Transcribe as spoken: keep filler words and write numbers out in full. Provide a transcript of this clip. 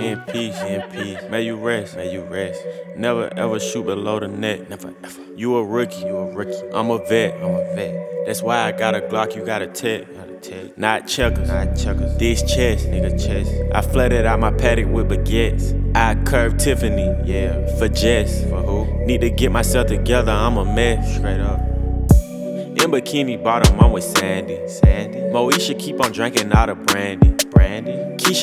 In peace, in peace. May you rest, may you rest. Never ever shoot below the net. Never ever. You a rookie, you a rookie. I'm a vet, I'm a vet. That's why I got a Glock, you got a tech. Not checkers, not checkers. This chess, nigga chess. I flooded out my paddock with baguettes. I curved Tiffany, yeah, for Jess. For who? Need to get myself together, I'm a mess. Straight up. In Bikini Bottom, I'm with Sandy. Sandy. Moesha keep on drinking out of brandy. Brandy. Keisha